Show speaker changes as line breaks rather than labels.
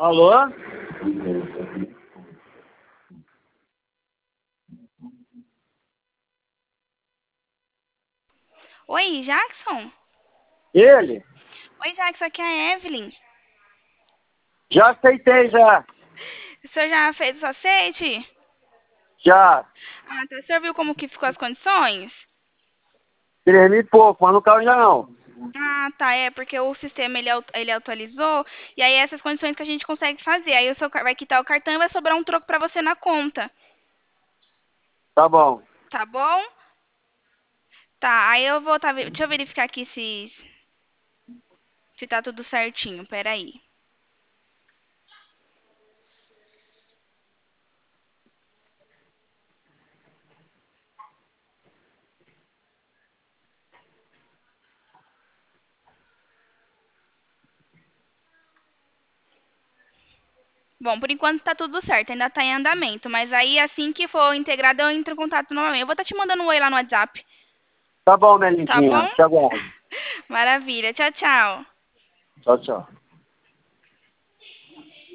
Alô?
Oi, Jackson?
Ele?
Oi, Jackson, aqui é a Evelyn.
Já aceitei, já.
O senhor já fez o aceite?
Já.
Ah, tá. O senhor viu como que ficou as condições?
3.000 e pouco, mas não caiu ainda não.
Ah, tá. É porque o sistema ele atualizou e aí essas condições que a gente consegue fazer. Aí o seu vai quitar o cartão e vai sobrar um troco pra você na conta.
Tá bom.
Tá bom? Tá. Aí eu vou deixa eu verificar aqui se tá tudo certinho. Peraí. Bom, por enquanto tá tudo certo, ainda tá em andamento, mas aí assim que for integrado eu entro em contato novamente. Eu vou estar te mandando um oi lá no WhatsApp,
Tá bom, minha
tá bom?
lindinha. Te aguardo.
Maravilha. Tchau, tchau.
Tchau, tchau.